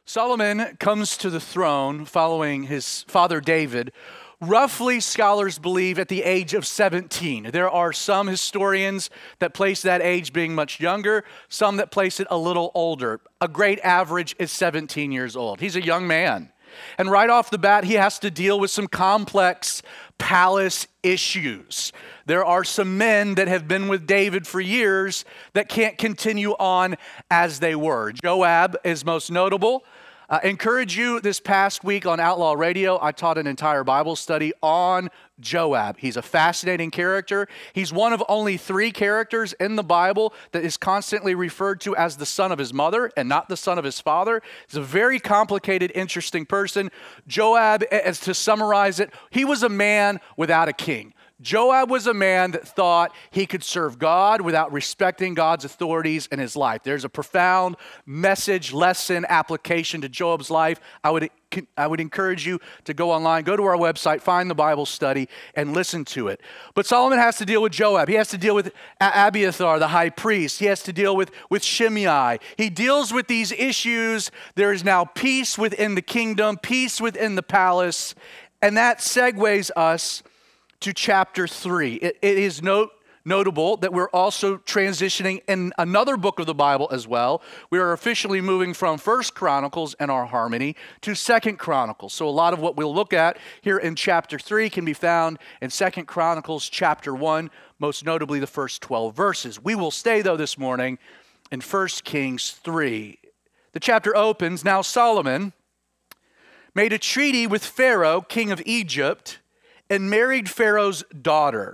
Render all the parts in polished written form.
Solomon comes to the throne following his father David, roughly scholars believe at the age of 17. There are some historians that place that age being much younger, some that place it a little older. A great average is 17 years old. He's a young man. And right off the bat, he has to deal with some complex palace issues. There are some men that have been with David for years that can't continue on as they were. Joab is most notable. Encourage you this past week on Outlaw Radio, I taught an entire Bible study on Joab. He's a fascinating character. He's one of only 3 characters in the Bible that is constantly referred to as the son of his mother and not the son of his father. He's a very complicated, interesting person. Joab, as to summarize it, he was a man without a king. Joab was a man that thought he could serve God without respecting God's authorities in his life. There's a profound message, lesson, application to Joab's life. I would encourage you to go online, go to our website, find the Bible study, and listen to it. But Solomon has to deal with Joab. He has to deal with Abiathar, the high priest. He has to deal with Shimei. He deals with these issues. There is now peace within the kingdom, peace within the palace, and that segues us to chapter 3. It is notable that we're also transitioning in another book of the Bible as well. We are officially moving from 1 Chronicles and our harmony to 2 Chronicles. So a lot of what we'll look at here in chapter 3 can be found in 2 Chronicles chapter 1, most notably the first 12 verses. We will stay, though, this morning in 1 Kings 3. The chapter opens, "Now Solomon made a treaty with Pharaoh, king of Egypt, and married Pharaoh's daughter.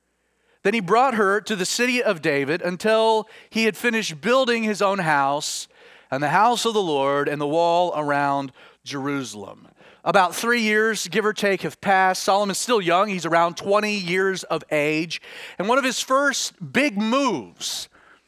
Then he brought her to the city of David until he had finished building his own house and the house of the Lord and the wall around Jerusalem." About 3 years, give or take, have passed. Solomon's still young. He's around 20 years of age. And one of his first big moves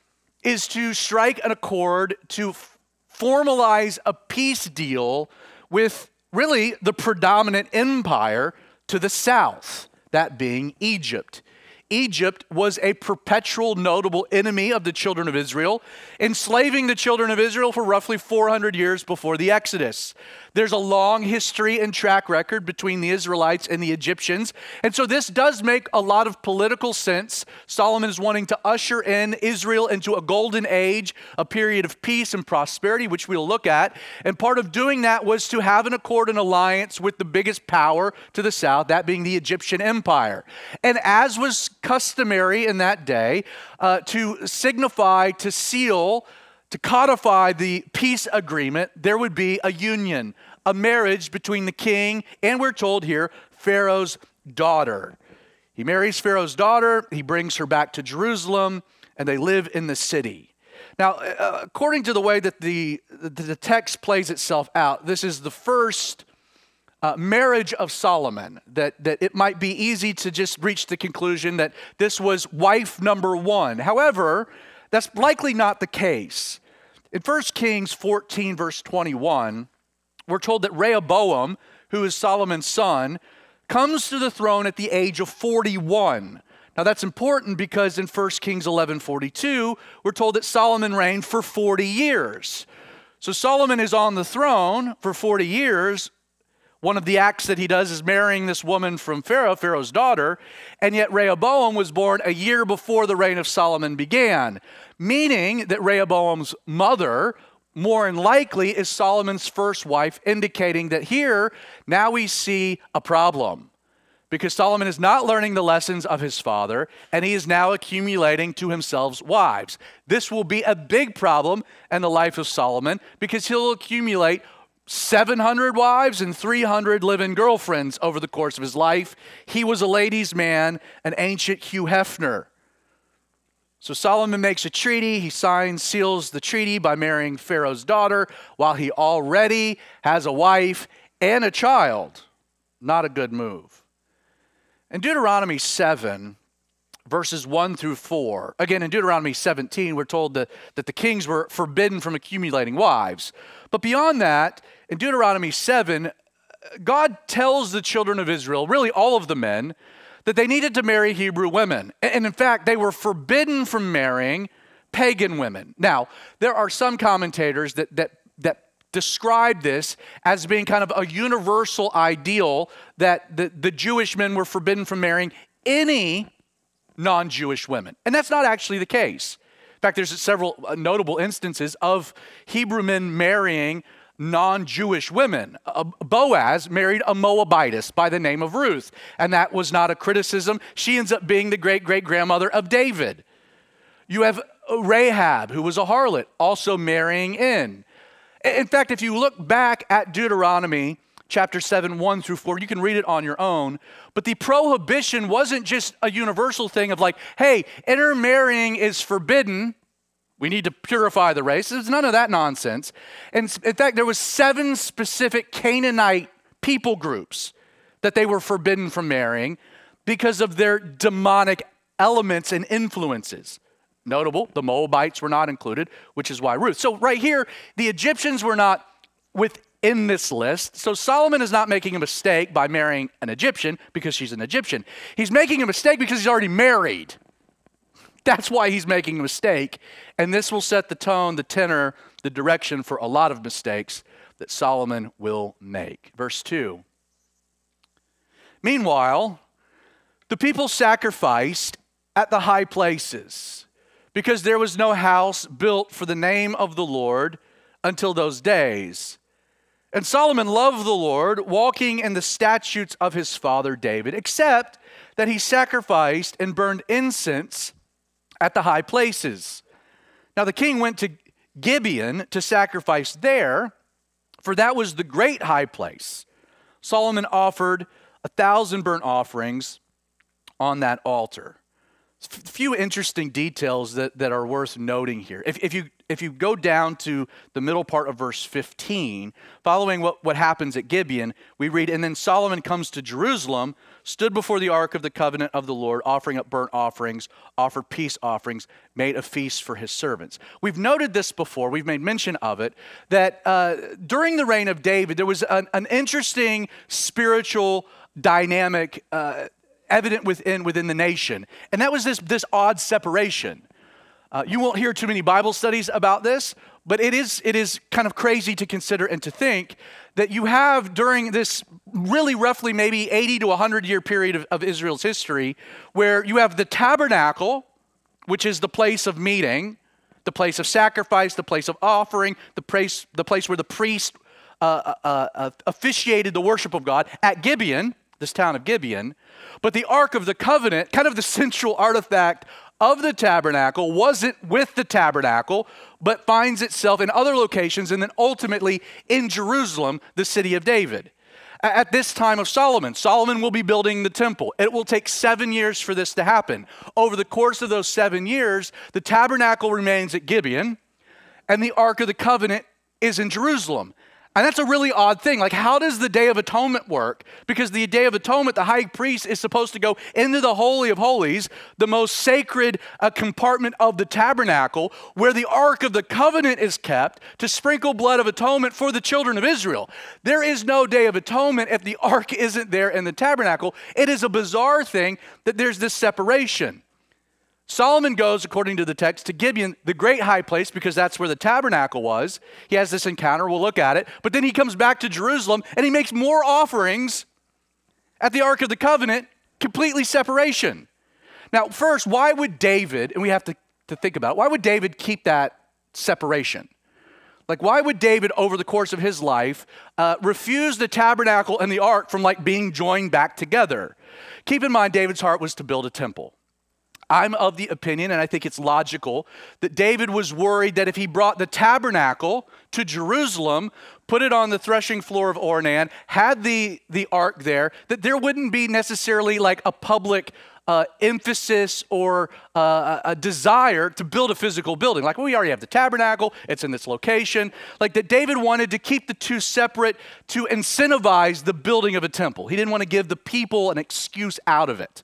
is to strike an accord to formalize a peace deal with really the predominant empire to the south, that being Egypt. Egypt was a perpetual notable enemy of the children of Israel, enslaving the children of Israel for roughly 400 years before the Exodus. There's a long history and track record between the Israelites and the Egyptians, and so this does make a lot of political sense. Solomon is wanting to usher in Israel into a golden age, a period of peace and prosperity, which we'll look at, and part of doing that was to have an accord and alliance with the biggest power to the south, that being the Egyptian Empire. And as was customary in that day, to signify, to seal, to codify the peace agreement, there would be a union, a marriage between the king and, we're told here, Pharaoh's daughter. He marries Pharaoh's daughter, he brings her back to Jerusalem, and they live in the city. Now, according to the way that the text plays itself out, this is the first marriage of Solomon, that it might be easy to just reach the conclusion that this was wife number 1. However, that's likely not the case. In 1 Kings 14, verse 21, we're told that Rehoboam, who is Solomon's son, comes to the throne at the age of 41. Now that's important because in 1 Kings 11:42, we're told that Solomon reigned for 40 years. So Solomon is on the throne for 40 years. One of the acts that he does is marrying this woman from Pharaoh, Pharaoh's daughter, and yet Rehoboam was born a year before the reign of Solomon began, meaning that Rehoboam's mother, more than likely, is Solomon's first wife, indicating that here, now we see a problem, because Solomon is not learning the lessons of his father, and he is now accumulating to himself wives. This will be a big problem in the life of Solomon, because he'll accumulate 700 wives and 300 live-in girlfriends over the course of his life. He was a ladies' man, an ancient Hugh Hefner. So Solomon makes a treaty. He signs, seals the treaty by marrying Pharaoh's daughter while he already has a wife and a child. Not a good move. In Deuteronomy 7, verses 1 through 4, again in Deuteronomy 17, we're told that the kings were forbidden from accumulating wives. But beyond that, in Deuteronomy 7, God tells the children of Israel, really all of the men, that they needed to marry Hebrew women. And in fact, they were forbidden from marrying pagan women. Now, there are some commentators that describe this as being kind of a universal ideal that the Jewish men were forbidden from marrying any non-Jewish women. And that's not actually the case. In fact, there's several notable instances of Hebrew men marrying non-Jewish women. Boaz married a Moabitess by the name of Ruth, and that was not a criticism. She ends up being the great-great-grandmother of David. You have Rahab, who was a harlot, also marrying in. In fact, if you look back at Deuteronomy chapter 7, 1 through 4, you can read it on your own, but the prohibition wasn't just a universal thing of like, hey, intermarrying is forbidden. We need to purify the race. There's none of that nonsense. And in fact, there was 7 specific Canaanite people groups that they were forbidden from marrying because of their demonic elements and influences. Notable, the Moabites were not included, which is why Ruth. So right here, the Egyptians were not within this list. So Solomon is not making a mistake by marrying an Egyptian because she's an Egyptian. He's making a mistake because he's already married. That's why he's making a mistake. And this will set the tone, the tenor, the direction for a lot of mistakes that Solomon will make. Verse 2. Meanwhile, the people sacrificed at the high places, because there was no house built for the name of the Lord until those days. And Solomon loved the Lord, walking in the statutes of his father David, except that he sacrificed and burned incense at the high places. Now the king went to Gibeon to sacrifice there, for that was the great high place. Solomon offered 1,000 burnt offerings on that altar. A few interesting details that are worth noting here. If you go down to the middle part of verse 15, following what happens at Gibeon, we read, and then Solomon comes to Jerusalem, stood before the ark of the covenant of the Lord, offering up burnt offerings, offered peace offerings, made a feast for his servants. We've noted this before, we've made mention of it, that during the reign of David, there was an interesting spiritual dynamic evident within the nation. And that was this odd separation. You won't hear too many Bible studies about this, but it is kind of crazy to consider and to think that you have during this really roughly maybe 80 to 100 year period of Israel's history, where you have the tabernacle, which is the place of meeting, the place of sacrifice, the place of offering, the place where the priest officiated the worship of God at Gibeon, this town of Gibeon. But the Ark of the Covenant, kind of the central artifact of the tabernacle, wasn't with the tabernacle, but finds itself in other locations and then ultimately in Jerusalem, the city of David. At this time of Solomon will be building the temple. It will take 7 years for this to happen. Over the course of those 7 years, the tabernacle remains at Gibeon, and the Ark of the Covenant is in Jerusalem. And that's a really odd thing. Like, how does the Day of Atonement work? Because the Day of Atonement, the high priest is supposed to go into the Holy of Holies, the most sacred compartment of the tabernacle, where the Ark of the Covenant is kept to sprinkle blood of atonement for the children of Israel. There is no Day of Atonement if the Ark isn't there in the tabernacle. It is a bizarre thing that there's this separation. Solomon goes, according to the text, to Gibeon, the great high place, because that's where the tabernacle was. He has this encounter. We'll look at it. But then he comes back to Jerusalem, and he makes more offerings at the Ark of the Covenant, completely separation. Now, first, why would David, and we have to think about it, why would David keep that separation? Like, why would David, over the course of his life, refuse the tabernacle and the ark from being joined back together? Keep in mind, David's heart was to build a temple. I'm of the opinion, and I think it's logical, that David was worried that if he brought the tabernacle to Jerusalem, put it on the threshing floor of Ornan, had the ark there, that there wouldn't be necessarily a public emphasis or a desire to build a physical building. We already have the tabernacle, it's in this location. That David wanted to keep the two separate to incentivize the building of a temple. He didn't want to give the people an excuse out of it.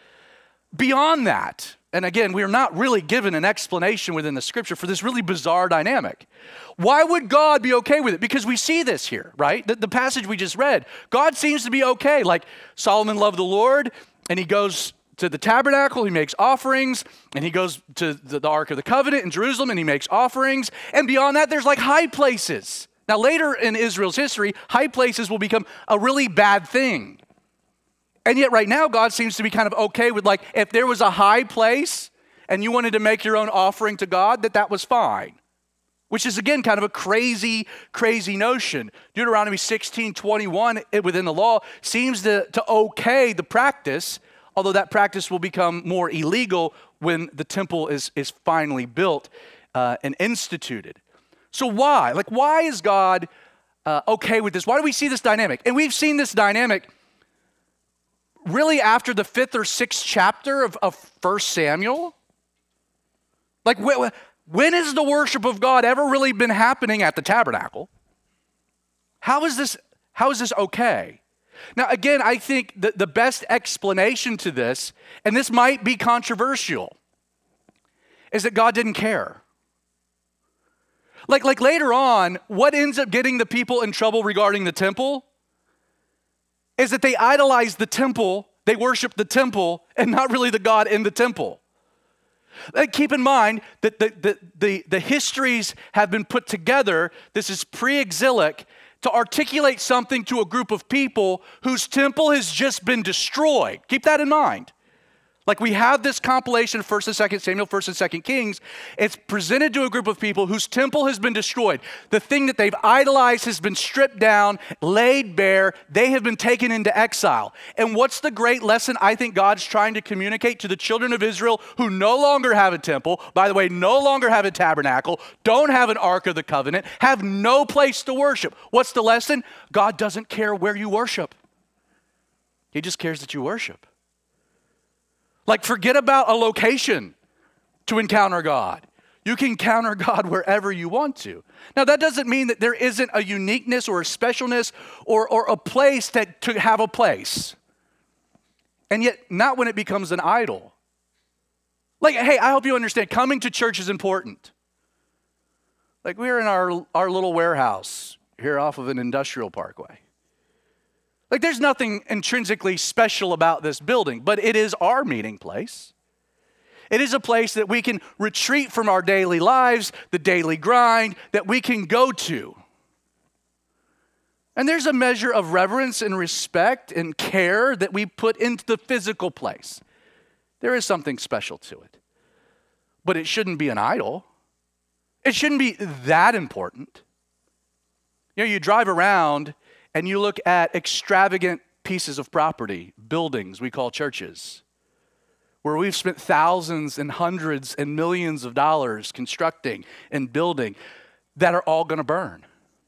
Beyond that, and again, we are not really given an explanation within the scripture for this really bizarre dynamic. Why would God be okay with it? Because we see this here, right? The passage we just read, God seems to be okay. Solomon loved the Lord, and he goes to the tabernacle, he makes offerings, and he goes to the Ark of the Covenant in Jerusalem, and he makes offerings. And beyond that, there's high places Now, later in Israel's history, high places will become a really bad thing. And yet right now, God seems to be kind of okay with, like, if there was a high place and you wanted to make your own offering to God, that was fine. Which is, again, kind of a crazy, crazy notion. Deuteronomy 16:21 within the law seems to okay the practice, although that practice will become more illegal when the temple is finally built and instituted. So why? Like, why is God okay with this? Why do we see this dynamic? And we've seen this dynamic really after the 5th or 6th chapter of 1 Samuel. Like, when has the worship of God ever really been happening at the tabernacle? How is this okay? Now, again, I think the best explanation to this, and this might be controversial, is that God didn't care. Like later on, what ends up getting the people in trouble regarding the temple is that they idolize the temple, they worship the temple, and not really the God in the temple. Keep in mind that the histories have been put together, this is pre-exilic, to articulate something to a group of people whose temple has just been destroyed. Keep that in mind. Like, we have this compilation of 1st and 2nd Samuel, 1st and 2nd Kings. It's presented to a group of people whose temple has been destroyed. The thing that they've idolized has been stripped down, laid bare. They have been taken into exile. And what's the great lesson I think God's trying to communicate to the children of Israel who no longer have a temple, by the way, no longer have a tabernacle, don't have an Ark of the Covenant, have no place to worship? What's the lesson? God doesn't care where you worship. He just cares that you worship. Like, forget about a location to encounter God. You can encounter God wherever you want to. Now, that doesn't mean that there isn't a uniqueness or a specialness or a place to have a place. And yet, not when it becomes an idol. Like, hey, I hope you understand, coming to church is important. Like, we're in our little warehouse here off of an industrial parkway. Like, there's nothing intrinsically special about this building, but it is our meeting place. It is a place that we can retreat from our daily lives, the daily grind, that we can go to. And there's a measure of reverence and respect and care that we put into the physical place. There is something special to it. But it shouldn't be an idol. It shouldn't be that important. You know, you drive around and you look at extravagant pieces of property, buildings we call churches, where we've spent thousands and hundreds and millions of dollars constructing and building that are all going to burn.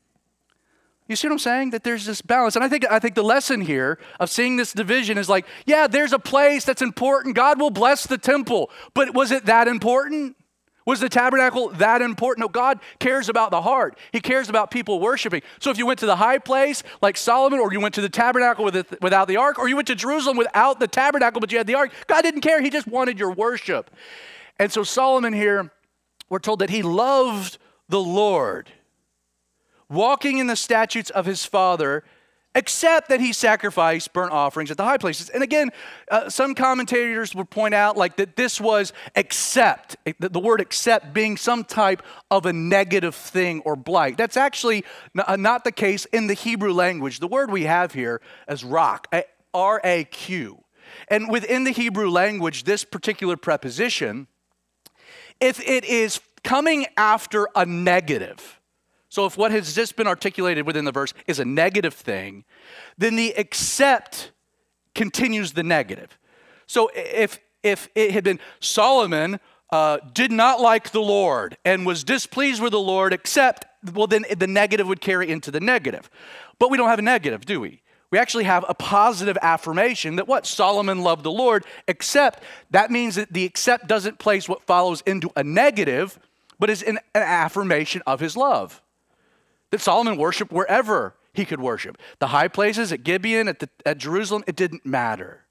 You see what I'm saying? That there's this balance. And I think the lesson here of seeing this division is like, yeah, there's a place that's important. God will bless the temple. But was it that important? Was the tabernacle that important? No, God cares about the heart. He cares about people worshiping. So if you went to the high place like Solomon, or you went to the tabernacle without the ark, or you went to Jerusalem without the tabernacle but you had the ark, God didn't care. He just wanted your worship. And so Solomon here, we're told that he loved the Lord, walking in the statutes of his father, except that he sacrificed burnt offerings at the high places. And again, some commentators would point out like that this was except, the word except being some type of a negative thing or blight. That's actually not the case in the Hebrew language. The word we have here is rak, R-A-Q. And within the Hebrew language, this particular preposition, if it is coming after a negative, so if what has just been articulated within the verse is a negative thing, then the except continues the negative. So if it had been Solomon did not like the Lord and was displeased with the Lord, except, well, then the negative would carry into the negative. But we don't have a negative, do we? We actually have a positive affirmation that what? Solomon loved the Lord, except that means that the except doesn't place what follows into a negative, but is an affirmation of his love. That Solomon worshiped wherever he could worship. The high places, at Gibeon, at Jerusalem, it didn't matter.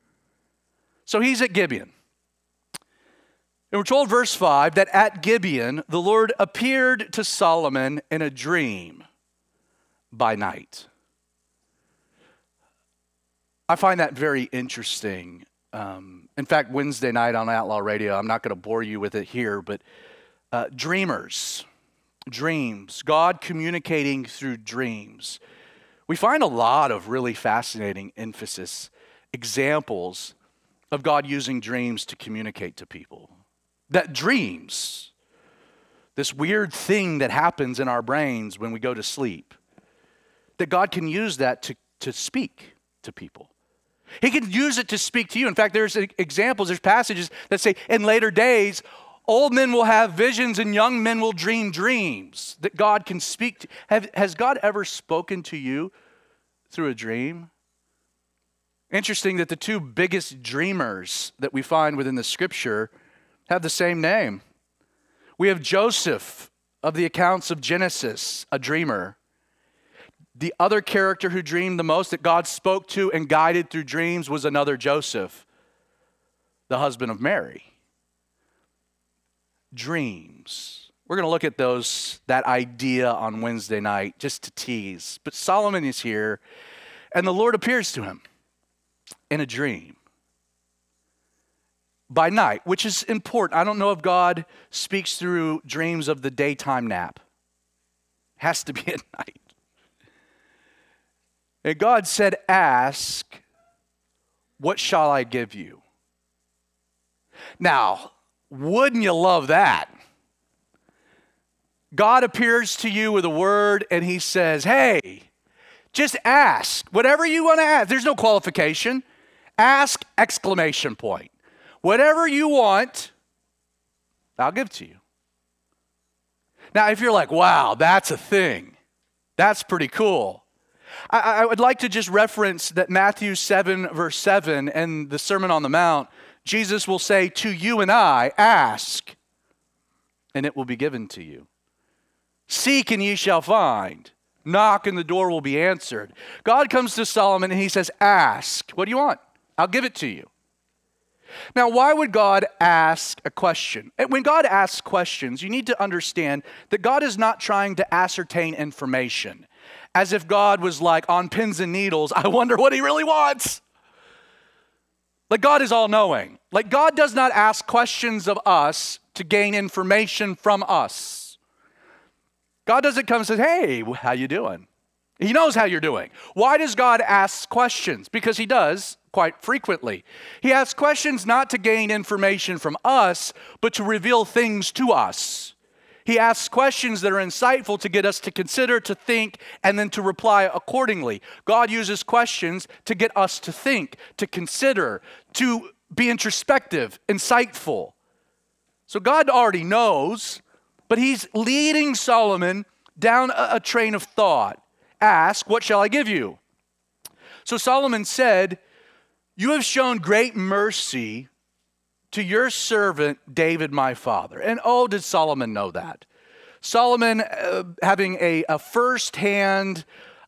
So he's at Gibeon. And we're told, verse 5, that at Gibeon, the Lord appeared to Solomon in a dream by night. I find that very interesting. In fact, Wednesday night on Outlaw Radio, I'm not going to bore you with it here, but dreamers Dreams, God communicating through dreams. We find a lot of really fascinating examples of God using dreams to communicate to people. That dreams, this weird thing that happens in our brains when we go to sleep, that God can use that to speak to people. He can use it to speak to you. In fact, there's examples, there's passages that say in later days, old men will have visions and young men will dream dreams that God can speak to. Has God ever spoken to you through a dream? Interesting that the two biggest dreamers that we find within the scripture have the same name. We have Joseph of the accounts of Genesis, a dreamer. The other character who dreamed the most that God spoke to and guided through dreams was another Joseph, the husband of Mary. Dreams. We're going to look at that idea on Wednesday night just to tease. But Solomon is here and the Lord appears to him in a dream by night, which is important. I don't know if God speaks through dreams of the daytime nap. It has to be at night. And God said, ask, what shall I give you? Now, wouldn't you love that? God appears to you with a word and he says, hey, just ask. Whatever you want to ask. There's no qualification. Ask, exclamation point. Whatever you want, I'll give to you. Now, if you're like, wow, that's a thing. That's pretty cool. I would like to just reference that Matthew 7, verse 7, and the Sermon on the Mount, Jesus will say to you and I, ask, and it will be given to you. Seek, and ye shall find. Knock, and the door will be answered. God comes to Solomon, and he says, ask. What do you want? I'll give it to you. Now, why would God ask a question? When God asks questions, you need to understand that God is not trying to ascertain information. As if God was like on pins and needles, I wonder what he really wants. Like God is all-knowing. Like God does not ask questions of us to gain information from us. God doesn't come and say, hey, how you doing? He knows how you're doing. Why does God ask questions? Because he does quite frequently. He asks questions not to gain information from us, but to reveal things to us. He asks questions that are insightful to get us to consider, to think, and then to reply accordingly. God uses questions to get us to think, to consider, to be introspective, insightful. So God already knows, but he's leading Solomon down a train of thought. Ask, what shall I give you? So Solomon said, you have shown great mercy to your servant David my father. And oh, did Solomon know that? Solomon having a first-hand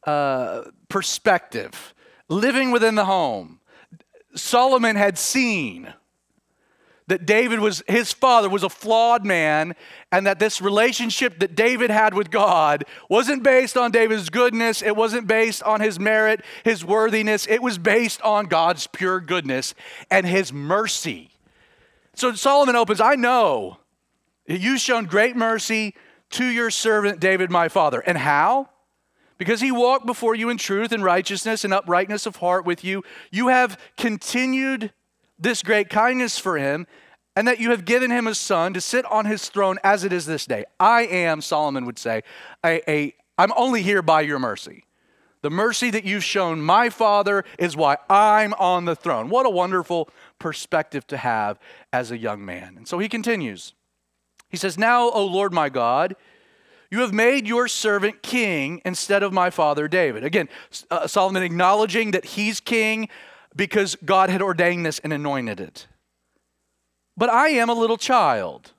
perspective, living within the home. Solomon had seen that his father was a flawed man, and that this relationship that David had with God wasn't based on David's goodness, it wasn't based on his merit, his worthiness, it was based on God's pure goodness and his mercy. So Solomon opens, I know you've shown great mercy to your servant David my father. And how? Because he walked before you in truth and righteousness and uprightness of heart with you. You have continued this great kindness for him, and that you have given him a son to sit on his throne as it is this day. I am, Solomon would say, I'm only here by your mercy. The mercy that you've shown my father is why I'm on the throne. What a wonderful perspective to have as a young man. And so he continues. He says, now, O Lord my God, you have made your servant king instead of my father David. Again, Solomon acknowledging that he's king because God had ordained this and anointed it. But I am a little child.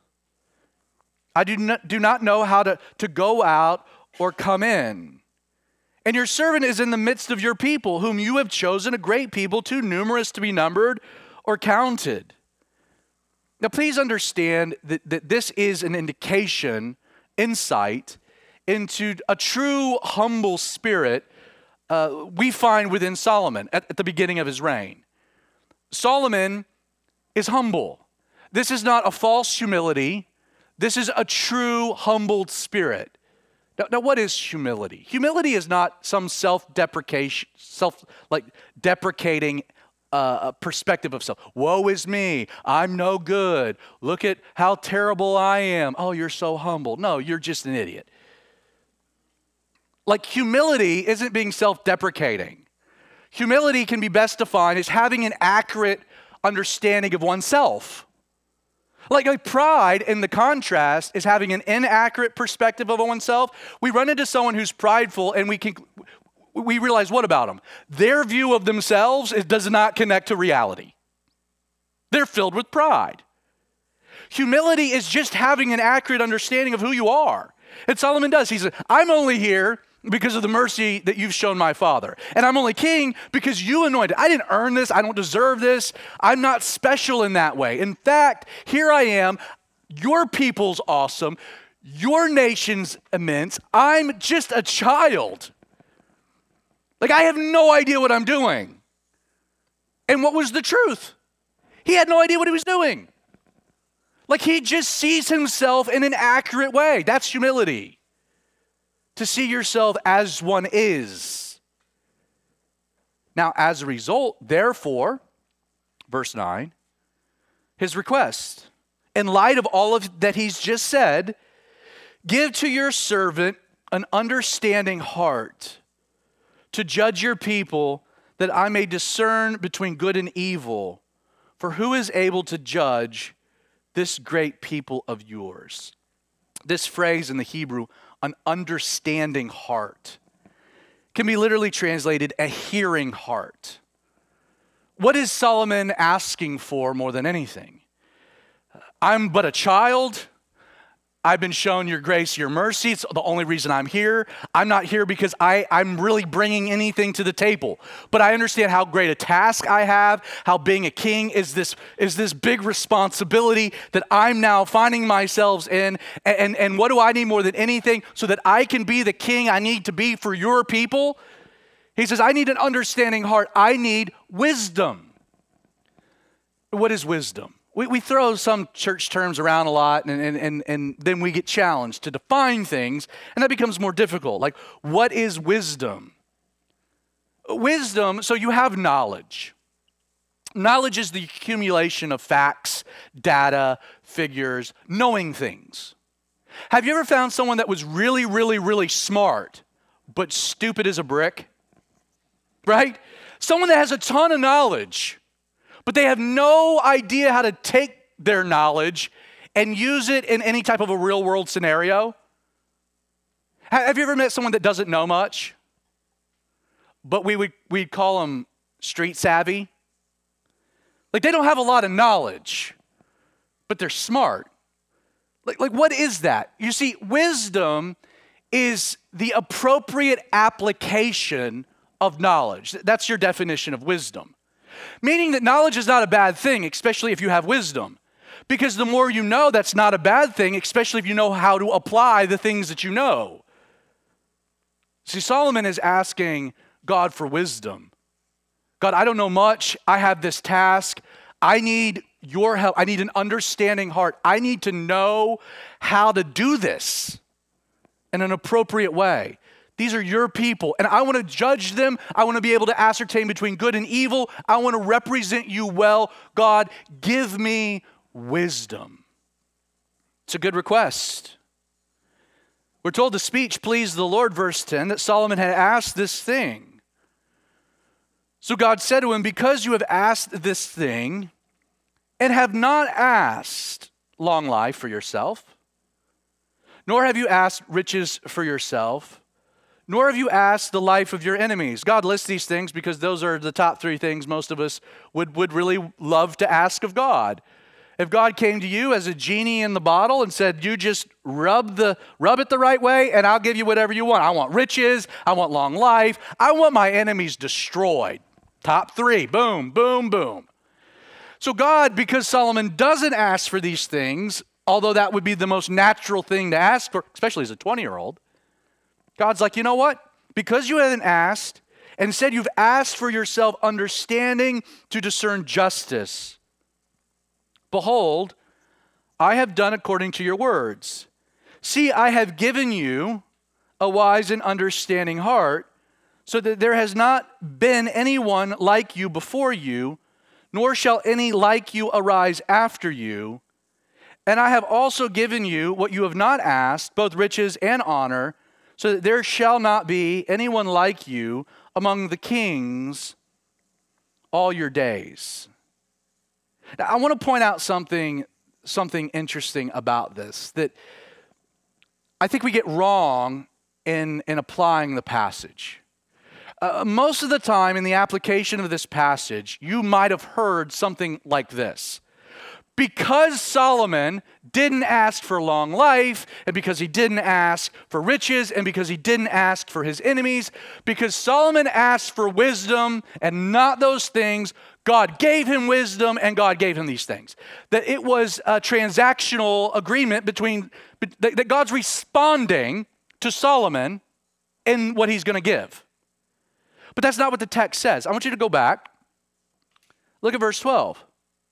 I do not know how to go out or come in. And your servant is in the midst of your people, whom you have chosen, a great people, too numerous to be numbered or counted. Now, please understand that this is an indication, insight into a true humble spirit we find within Solomon at the beginning of his reign. Solomon is humble. This is not a false humility. This is a true humbled spirit. Now, what is humility? Humility is not some self-deprecating perspective of self. Woe is me. I'm no good. Look at how terrible I am. Oh, you're so humble. No, you're just an idiot. Like, humility isn't being self-deprecating. Humility can be best defined as having an accurate understanding of oneself. Like pride, in the contrast, is having an inaccurate perspective of oneself. We run into someone who's prideful and we realize, what about them? Their view of themselves, it does not connect to reality. They're filled with pride. Humility is just having an accurate understanding of who you are. And Solomon does. He says, I'm only here because of the mercy that you've shown my father. And I'm only king because you anointed. I didn't earn this. I don't deserve this. I'm not special in that way. In fact, here I am. Your people's awesome. Your nation's immense. I'm just a child. Like, I have no idea what I'm doing. And what was the truth? He had no idea what he was doing. Like, he just sees himself in an accurate way. That's humility. To see yourself as one is. Now, as a result, therefore, verse 9, his request, in light of all of that he's just said, give to your servant an understanding heart to judge your people, that I may discern between good and evil. For who is able to judge this great people of yours? This phrase in the Hebrew, an understanding heart, can be literally translated a hearing heart. What is Solomon asking for more than anything? I'm but a child. I've been shown your grace, your mercy. It's the only reason I'm here. I'm not here because I'm really bringing anything to the table. But I understand how great a task I have, how being a king is this big responsibility that I'm now finding myself in. And what do I need more than anything so that I can be the king I need to be for your people? He says, I need an understanding heart. I need wisdom. What is wisdom? We throw some church terms around a lot, and then we get challenged to define things, and that becomes more difficult. Like, what is wisdom? Wisdom, so you have knowledge. Knowledge is the accumulation of facts, data, figures, knowing things. Have you ever found someone that was really, really, really smart, but stupid as a brick? Right? Someone that has a ton of knowledge, but they have no idea how to take their knowledge and use it in any type of a real world scenario. Have you ever met someone that doesn't know much, but we'd call them street savvy? Like, they don't have a lot of knowledge, but they're smart. Like what is that? You see, wisdom is the appropriate application of knowledge. That's your definition of wisdom. Meaning that knowledge is not a bad thing, especially if you have wisdom. Because the more you know, that's not a bad thing, especially if you know how to apply the things that you know. See, Solomon is asking God for wisdom. God, I don't know much. I have this task. I need your help. I need an understanding heart. I need to know how to do this in an appropriate way. These are your people, and I want to judge them. I want to be able to ascertain between good and evil. I want to represent you well. God, give me wisdom. It's a good request. We're told the speech pleased the Lord, verse 10, that Solomon had asked this thing. So God said to him, because you have asked this thing and have not asked long life for yourself, nor have you asked riches for yourself, nor have you asked the life of your enemies. God lists these things because those are the top three things most of us would really love to ask of God. If God came to you as a genie in the bottle and said, you just rub it the right way and I'll give you whatever you want. I want riches. I want long life. I want my enemies destroyed. Top three. Boom, boom, boom. So God, because Solomon doesn't ask for these things, although that would be the most natural thing to ask for, especially as a 20-year-old, God's like, you know what? Because you haven't asked, and instead you've asked for yourself understanding to discern justice, behold, I have done according to your words. See, I have given you a wise and understanding heart, so that there has not been anyone like you before you, nor shall any like you arise after you. And I have also given you what you have not asked, both riches and honor, so that there shall not be anyone like you among the kings all your days. Now, I want to point out something interesting about this that I think we get wrong in applying the passage. Most of the time in the application of this passage, you might have heard something like this. Because Solomon didn't ask for long life, and because he didn't ask for riches, and because he didn't ask for his enemies, because Solomon asked for wisdom and not those things, God gave him wisdom and God gave him these things. That it was a transactional agreement that God's responding to Solomon in what he's going to give. But that's not what the text says. I want you to go back. Look at verse 12.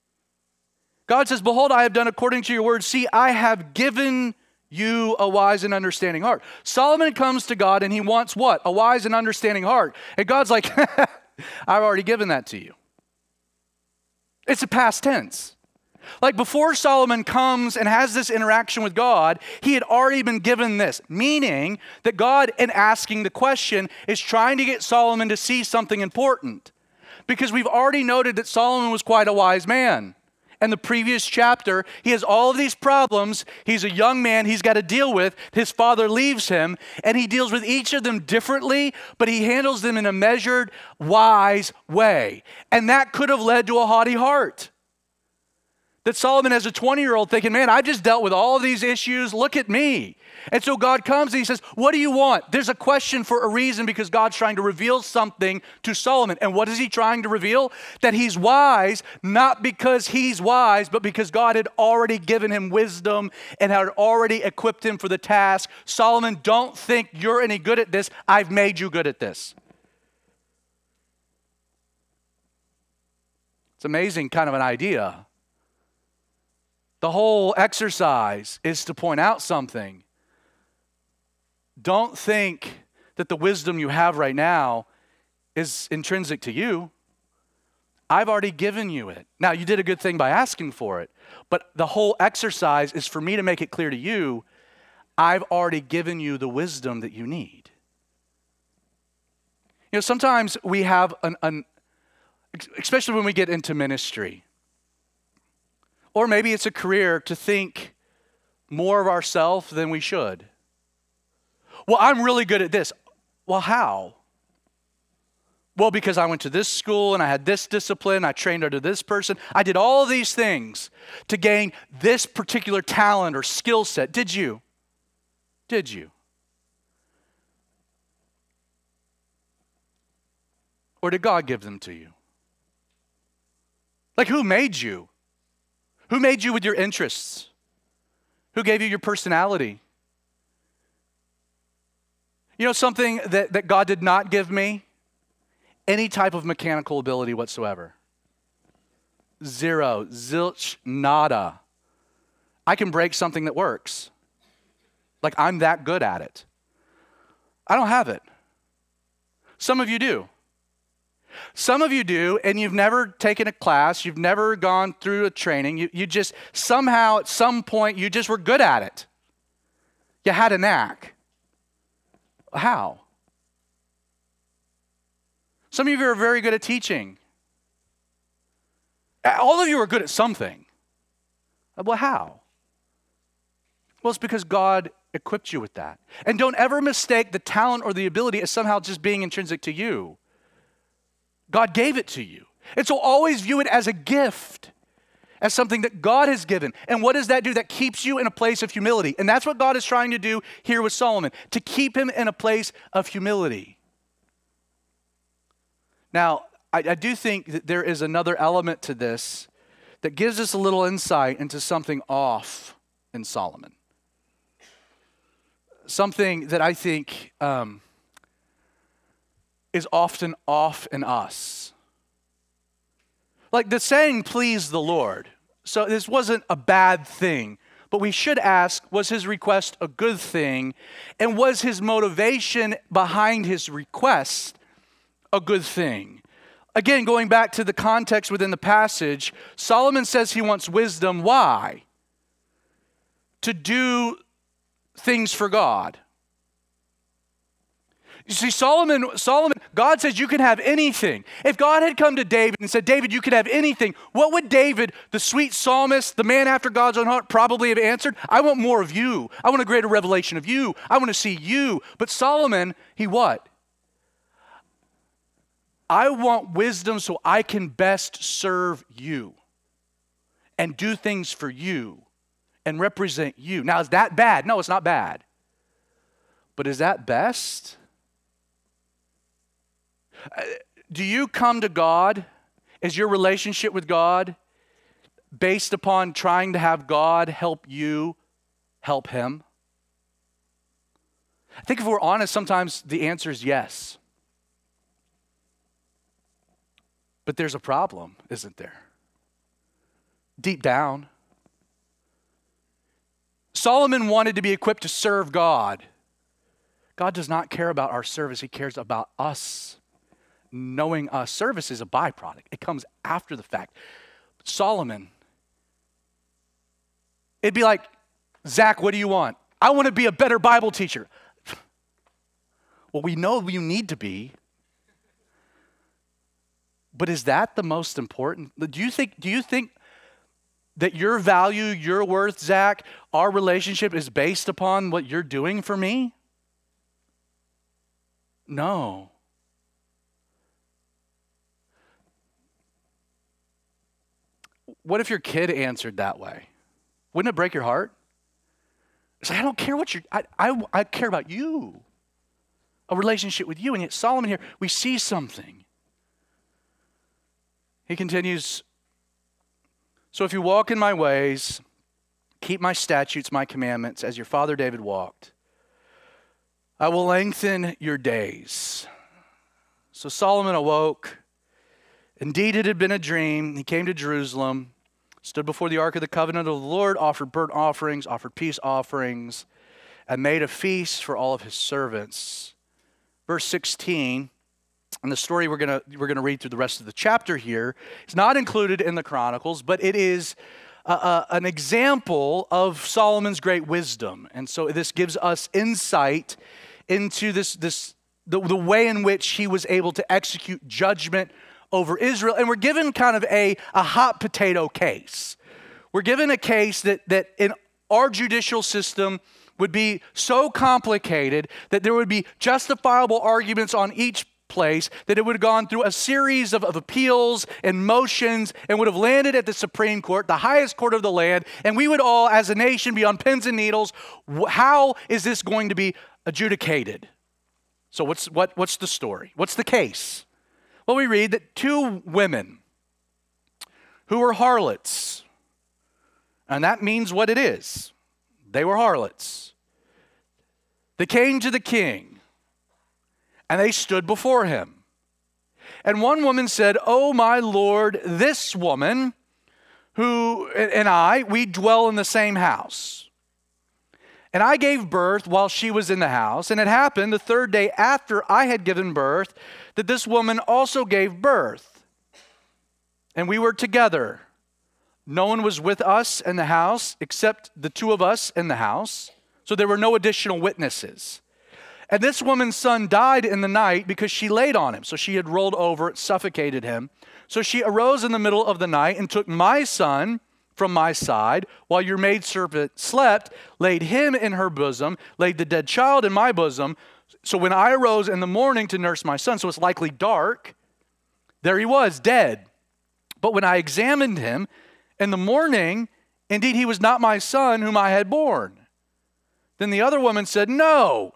God says, behold, I have done according to your word. See, I have given you a wise and understanding heart. Solomon comes to God and he wants what? A wise and understanding heart. And God's like, I've already given that to you. It's a past tense. Like before Solomon comes and has this interaction with God, he had already been given this, meaning that God, in asking the question, is trying to get Solomon to see something important. Because we've already noted that Solomon was quite a wise man. In the previous chapter, he has all of these problems. He's a young man he's got to deal with. His father leaves him, and he deals with each of them differently, but he handles them in a measured, wise way. And that could have led to a haughty heart. That Solomon as a 20-year-old thinking, man, I've just dealt with all of these issues. Look at me. And so God comes and he says, what do you want? There's a question for a reason because God's trying to reveal something to Solomon. And what is he trying to reveal? That he's wise, not because he's wise, but because God had already given him wisdom and had already equipped him for the task. Solomon, don't think you're any good at this. I've made you good at this. It's amazing kind of an idea. The whole exercise is to point out something. Don't think that the wisdom you have right now is intrinsic to you. I've already given you it. Now, you did a good thing by asking for it, but the whole exercise is for me to make it clear to you, I've already given you the wisdom that you need. You know, sometimes we have especially when we get into ministry, or maybe it's a career, to think more of ourselves than we should. Well, I'm really good at this. Well, how? Well, because I went to this school and I had this discipline, I trained under this person. I did all of these things to gain this particular talent or skill set. Did you? Did you? Or did God give them to you? Like, who made you? Who made you with your interests? Who gave you your personality? You know something that God did not give me? Any type of mechanical ability whatsoever. Zero, zilch, nada. I can break something that works. Like, I'm that good at it. I don't have it. Some of you do. Some of you do, and you've never taken a class, you've never gone through a training, you just somehow at some point you just were good at it. You had a knack. How? Some of you are very good at teaching. All of you are good at something. Well, how? Well, it's because God equipped you with that. And don't ever mistake the talent or the ability as somehow just being intrinsic to you. God gave it to you. And so always view it as a gift, as something that God has given. And what does that do? That keeps you in a place of humility. And that's what God is trying to do here with Solomon, to keep him in a place of humility. Now, I do think that there is another element to this that gives us a little insight into something off in Solomon. Something that I think is often off in us. Like the saying, please the Lord. So this wasn't a bad thing. But we should ask, was his request a good thing? And was his motivation behind his request a good thing? Again, going back to the context within the passage, Solomon says he wants wisdom. Why? To do things for God. You see, Solomon, God says you can have anything. If God had come to David and said, David, you can have anything, what would David, the sweet psalmist, the man after God's own heart, probably have answered? I want more of you. I want a greater revelation of you. I want to see you. But Solomon, he what? I want wisdom so I can best serve you and do things for you and represent you. Now, is that bad? No, it's not bad. But is that best? Do you come to God? Is your relationship with God based upon trying to have God help you help him? I think if we're honest, sometimes the answer is yes. But there's a problem, isn't there? Deep down. Solomon wanted to be equipped to serve God. God does not care about our service. He cares about us. Knowing us. Service is a byproduct. It comes after the fact. But Solomon, it'd be like, Zach, what do you want? I want to be a better Bible teacher. Well, we know you need to be. But is that the most important? Do you think that your value, your worth, Zach, our relationship is based upon what you're doing for me? No. What if your kid answered that way? Wouldn't it break your heart? It's like, I don't care what you're, I care about you. A relationship with you. And yet Solomon here, we see something. He continues, so if you walk in my ways, keep my statutes, my commandments, as your father David walked, I will lengthen your days. So Solomon awoke. Indeed, it had been a dream. He came to Jerusalem, stood before the ark of the covenant of the Lord, offered burnt offerings, offered peace offerings, and made a feast for all of his servants. Verse 16, and the story we're gonna read through the rest of the chapter here is not included in the Chronicles, but it is an example of Solomon's great wisdom. And so this gives us insight into the way in which he was able to execute judgment over Israel. And we're given kind of a hot potato case. We're given a case that in our judicial system would be so complicated that there would be justifiable arguments on each place, that it would have gone through a series of appeals and motions and would have landed at the Supreme Court, the highest court of the land, and we would all, as a nation, be on pins and needles. How is this going to be adjudicated? So what's the story? What's the case? Well, we read that two women who were harlots, and that means what it is. They were harlots. They came to the king, and they stood before him. And one woman said, "Oh, my lord, this woman who and I, we dwell in the same house. And I gave birth while she was in the house. And it happened the third day after I had given birth that this woman also gave birth. And we were together. No one was with us in the house except the two of us in the house. So there were no additional witnesses. And this woman's son died in the night because she laid on him. So she had rolled over, suffocated him. So she arose in the middle of the night and took my son from my side while your maidservant slept, laid him in her bosom, laid the dead child in my bosom. So when I arose in the morning to nurse my son, so it's likely dark, there he was, dead. But when I examined him in the morning, indeed he was not my son whom I had born. Then the other woman said, no.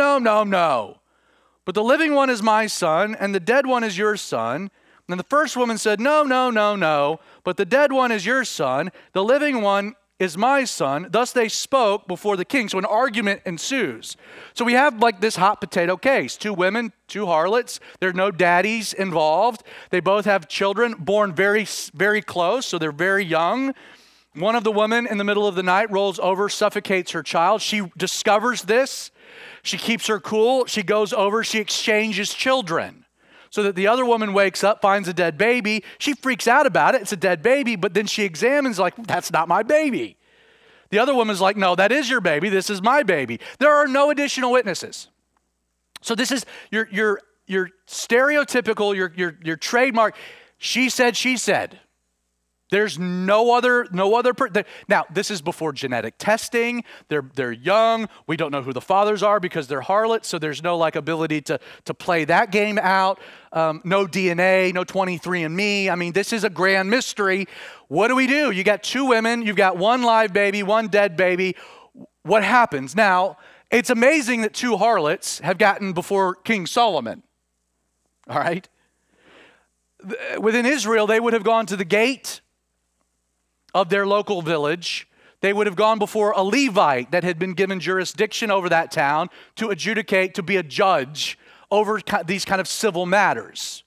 But the living one is my son, and the dead one is your son. And the first woman said, no. But the dead one is your son. The living one is my son. Thus they spoke before the king. So an argument ensues. So we have like this hot potato case. Two women, two harlots. There are no daddies involved. They both have children born very, very close. So they're very young. One of the women in the middle of the night rolls over, suffocates her child. She discovers this. She keeps her cool. She goes over. She exchanges children so that the other woman wakes up, finds a dead baby. She freaks out about it. It's a dead baby, but then she examines like, that's not my baby. The other woman's like, no, that is your baby. This is my baby. There are no additional witnesses. So this is your stereotypical, your trademark. She said. There's no other. Now, this is before genetic testing. They're young. We don't know who the fathers are because they're harlots, so there's no ability to play that game out. No DNA, no 23andMe. I mean, this is a grand mystery. What do? You got two women. You've got one live baby, one dead baby. What happens? Now, it's amazing that two harlots have gotten before King Solomon. All right? Within Israel, they would have gone to the gate of their local village. They would have gone before a Levite that had been given jurisdiction over that town to adjudicate, to be a judge over these kind of civil matters.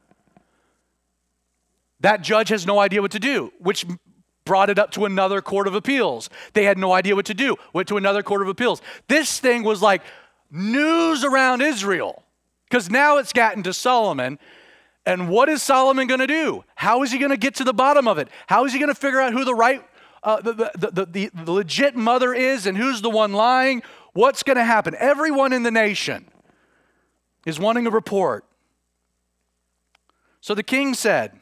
That judge has no idea what to do, which brought it up to another court of appeals. They had no idea what to do, went to another court of appeals. This thing was like news around Israel because now it's gotten to Solomon. And what is Solomon going to do? How is he going to get to the bottom of it? How is he going to figure out who the right, the legit mother is and who's the one lying? What's going to happen? Everyone in the nation is wanting a report. So the king said,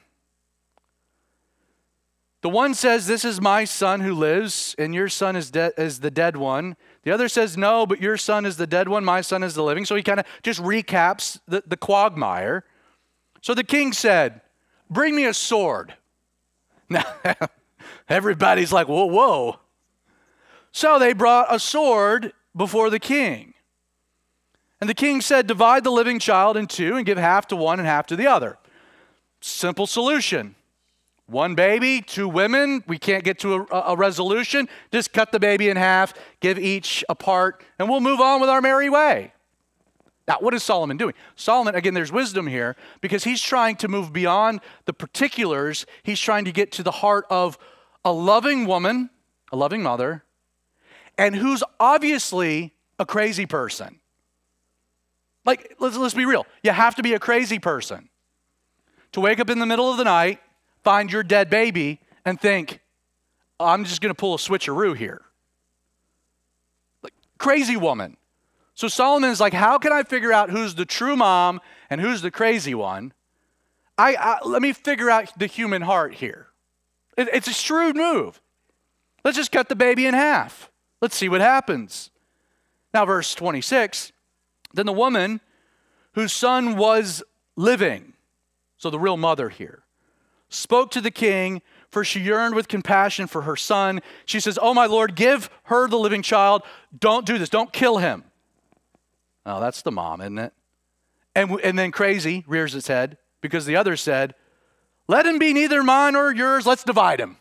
the one says, this is my son who lives, and your son is the dead one. The other says, no, but your son is the dead one, my son is the living. So he kind of just recaps the quagmire. So the king said, bring me a sword. Now, everybody's like, whoa. So they brought a sword before the king. And the king said, divide the living child in two and give half to one and half to the other. Simple solution. One baby, two women. We can't get to a resolution. Just cut the baby in half, give each a part, and we'll move on with our merry way. Now, what is Solomon doing? Solomon, again, there's wisdom here because he's trying to move beyond the particulars. He's trying to get to the heart of a loving woman, a loving mother, and who's obviously a crazy person. Like, let's be real. You have to be a crazy person to wake up in the middle of the night, find your dead baby, and think, I'm just going to pull a switcheroo here. Like, crazy woman. So Solomon is like, how can I figure out who's the true mom and who's the crazy one? Let me figure out the human heart here. It's a shrewd move. Let's just cut the baby in half. Let's see what happens. Now, verse 26, then the woman whose son was living, so the real mother here, spoke to the king, for she yearned with compassion for her son. She says, oh, my Lord, give her the living child. Don't do this. Don't kill him. Oh, that's the mom, isn't it? And then crazy rears its head because the other said, let him be neither mine or yours. Let's divide him.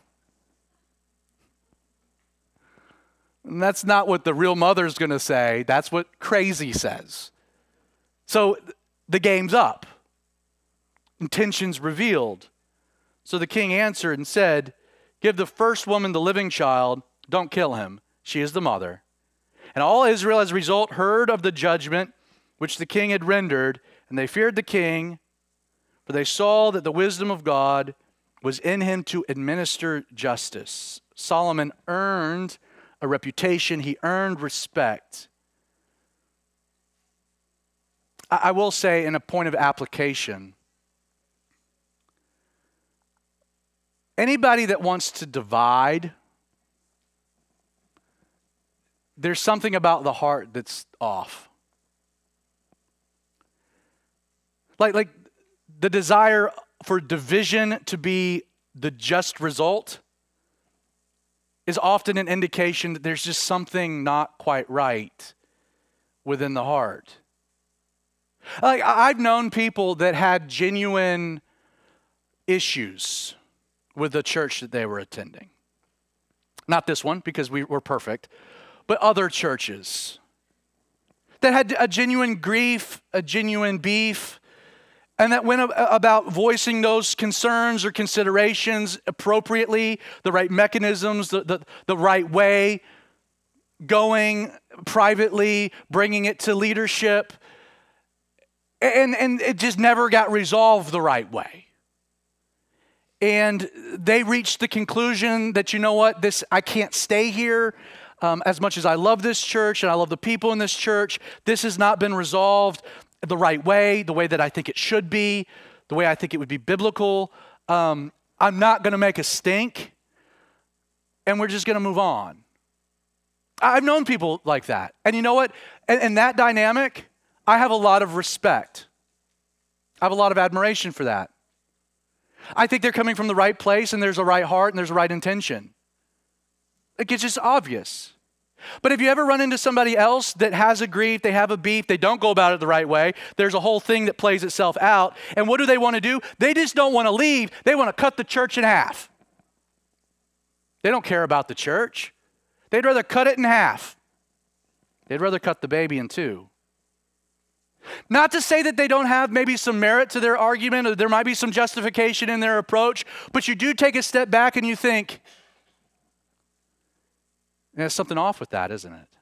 And that's not what the real mother's going to say. That's what crazy says. So the game's up. Intentions revealed. So the king answered and said, give the first woman the living child. Don't kill him. She is the mother. And all Israel, as a result, heard of the judgment which the king had rendered, and they feared the king, for they saw that the wisdom of God was in him to administer justice. Solomon earned a reputation. He earned respect. I will say, in a point of application, anybody that wants to divide, there's something about the heart that's off. Like the desire for division to be the just result is often an indication that there's just something not quite right within the heart. Like, I've known people that had genuine issues with the church that they were attending. Not this one, because we're perfect, but other churches that had a genuine grief, a genuine beef, and that went about voicing those concerns or considerations appropriately, the right mechanisms, the right way, going privately, bringing it to leadership, and it just never got resolved the right way. And they reached the conclusion that, you know what, I can't stay here. As much as I love this church and I love the people in this church, this has not been resolved the right way, the way that I think it should be, the way I think it would be biblical. I'm not going to make a stink, and we're just going to move on. I've known people like that. And you know what? In that dynamic, I have a lot of respect. I have a lot of admiration for that. I think they're coming from the right place, and there's a right heart, and there's a right intention. It's just obvious. But if you ever run into somebody else that has a grief, they have a beef, they don't go about it the right way, there's a whole thing that plays itself out, and what do they want to do? They just don't want to leave. They want to cut the church in half. They don't care about the church. They'd rather cut it in half. They'd rather cut the baby in two. Not to say that they don't have maybe some merit to their argument, or there might be some justification in their approach, but you do take a step back and you think, there's something off with that, isn't it?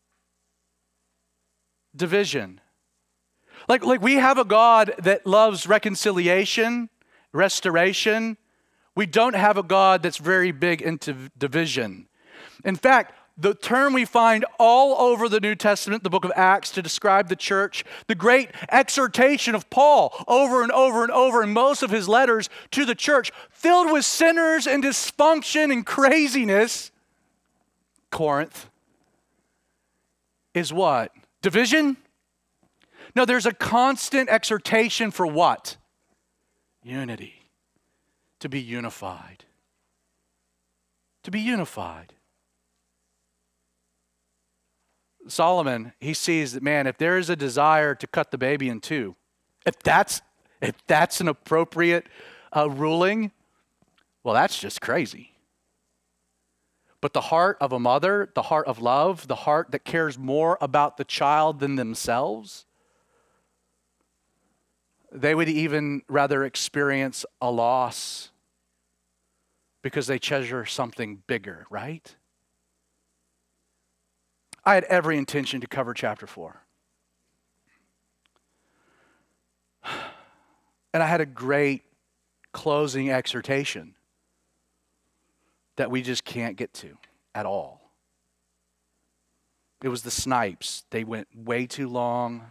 Division. Like we have a God that loves reconciliation, restoration. We don't have a God that's very big into division. In fact, the term we find all over the New Testament, the book of Acts, to describe the church, the great exhortation of Paul over and over and over in most of his letters to the church, filled with sinners and dysfunction and craziness, Corinth, is what? Division? No, there's a constant exhortation for what? Unity. To be unified. To be unified. Solomon, he sees that, man, if there is a desire to cut the baby in two, if that's an appropriate ruling, well, that's just crazy. But the heart of a mother, the heart of love, the heart that cares more about the child than themselves, they would even rather experience a loss because they treasure something bigger, right? I had every intention to cover chapter 4. And I had a great closing exhortation that we just can't get to at all. It was the snipes. They went way too long.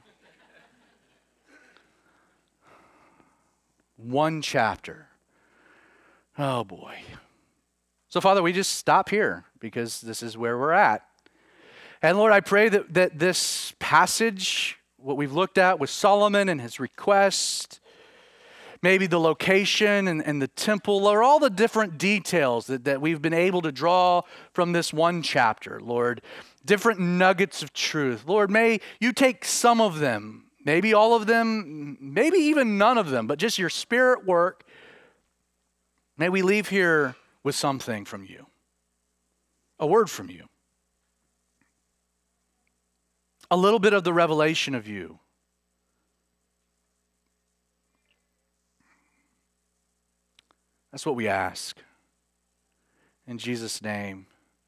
One chapter. Oh boy. So Father, we just stop here because this is where we're at. And Lord, I pray that this passage, what we've looked at with Solomon and his request, maybe the location and the temple, or all the different details that we've been able to draw from this one chapter, Lord, different nuggets of truth. Lord, may you take some of them, maybe all of them, maybe even none of them, but just your Spirit work. May we leave here with something from you, a word from you, a little bit of the revelation of you. That's what we ask. In Jesus' name,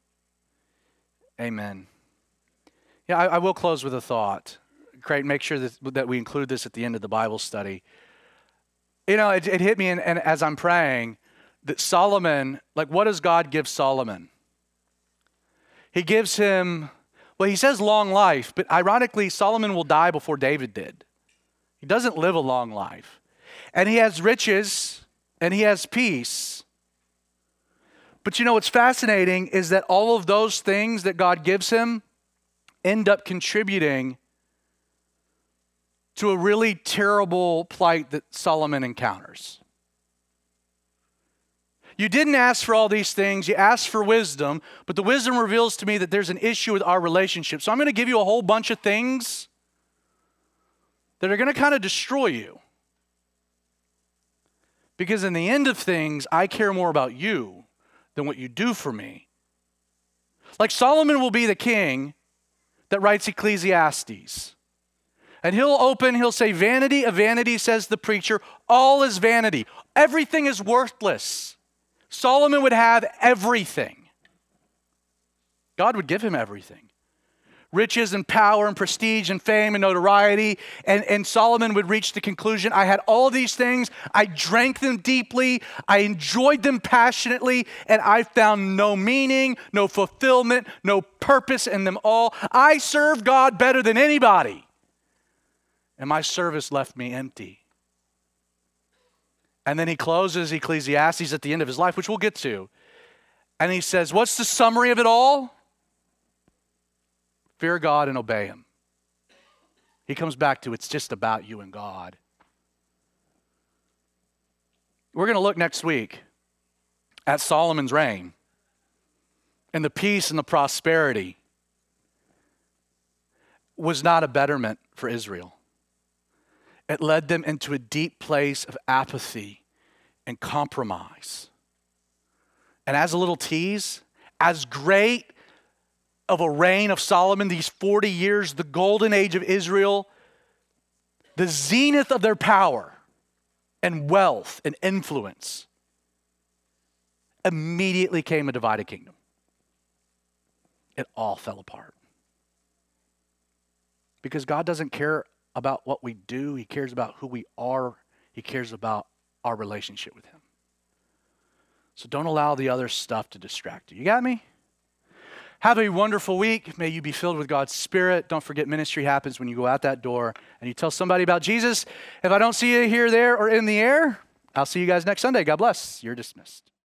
amen. Yeah, I will close with a thought. Creighton, make sure that we include this at the end of the Bible study. You know, it hit me, and as I'm praying, that Solomon, like, what does God give Solomon? He gives him, well, he says long life, but ironically, Solomon will die before David did. He doesn't live a long life. And he has riches, and he has peace. But you know what's fascinating is that all of those things that God gives him end up contributing to a really terrible plight that Solomon encounters. You didn't ask for all these things, you asked for wisdom, but the wisdom reveals to me that there's an issue with our relationship. So I'm going to give you a whole bunch of things that are going to kind of destroy you. Because in the end of things, I care more about you than what you do for me. Like Solomon will be the king that writes Ecclesiastes. And he'll say, vanity of vanity, says the preacher, all is vanity. Everything is worthless. Solomon would have everything. God would give him everything. Riches and power and prestige and fame and notoriety. And Solomon would reach the conclusion, I had all these things, I drank them deeply, I enjoyed them passionately, and I found no meaning, no fulfillment, no purpose in them all. I served God better than anybody, and my service left me empty. And then he closes Ecclesiastes at the end of his life, which we'll get to. And he says, what's the summary of it all? Fear God and obey him. He comes back to it's just about you and God. We're going to look next week at Solomon's reign and the peace and the prosperity was not a betterment for Israel. It led them into a deep place of apathy and compromise. And as a little tease, as great of a reign of Solomon, these 40 years, the golden age of Israel, the zenith of their power and wealth and influence, immediately came a divided kingdom. It all fell apart. Because God doesn't care about what we do. He cares about who we are. He cares about our relationship with him. So don't allow the other stuff to distract you. You got me? Have a wonderful week. May you be filled with God's Spirit. Don't forget, ministry happens when you go out that door and you tell somebody about Jesus. If I don't see you here, there, or in the air, I'll see you guys next Sunday. God bless. You're dismissed.